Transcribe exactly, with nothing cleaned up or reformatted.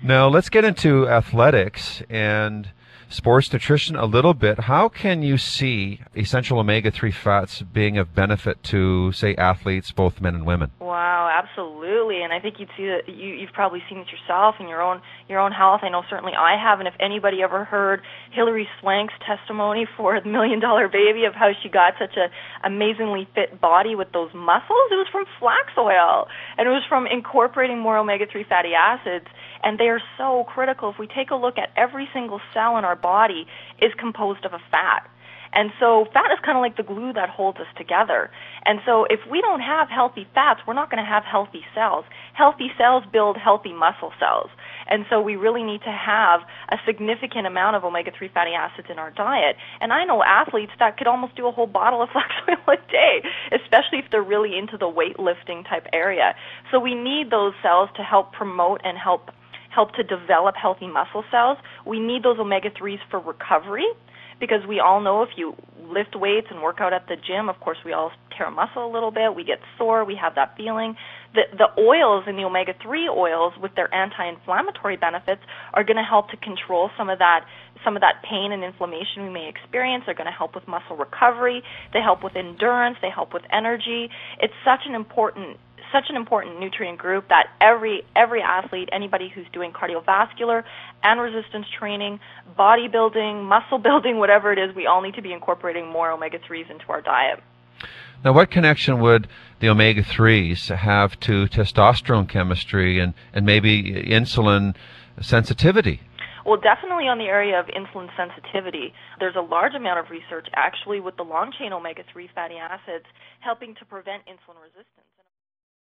Now, let's get into athletics and sports nutrition a little bit. How can you see essential omega three fats being of benefit to, say, athletes, both men and women? Wow, absolutely. And I think you'd see that you, you've probably seen it yourself in your own your own health. I know certainly I have. And if anybody ever heard Hilary Swank's testimony for the Million Dollar Baby of how she got such a amazingly fit body with those muscles, it was from flax oil, and it was from incorporating more omega three fatty acids. And they are so critical. If we take a look at every single cell in our body is composed of a fat. And so fat is kind of like the glue that holds us together. And so if we don't have healthy fats, we're not going to have healthy cells. Healthy cells build healthy muscle cells. And so we really need to have a significant amount of omega three fatty acids in our diet. And I know athletes that could almost do a whole bottle of flax oil a day, especially if they're really into the weightlifting type area. So we need those cells to help promote and help help to develop healthy muscle cells. We need those omega threes for recovery, because we all know if you lift weights and work out at the gym, of course we all tear a muscle a little bit, we get sore, we have that feeling. The, the oils in the omega three oils with their anti-inflammatory benefits are going to help to control some of that some of that pain and inflammation we may experience. They're going to help with muscle recovery. They help with endurance. They help with energy. It's such an important such an important nutrient group that every every athlete, anybody who's doing cardiovascular and resistance training, bodybuilding, muscle building, whatever it is, we all need to be incorporating more omega threes into our diet. Now, what connection would the omega threes have to testosterone chemistry and, and maybe insulin sensitivity? Well, definitely on the area of insulin sensitivity. There's a large amount of research actually with the long-chain omega three fatty acids helping to prevent insulin resistance.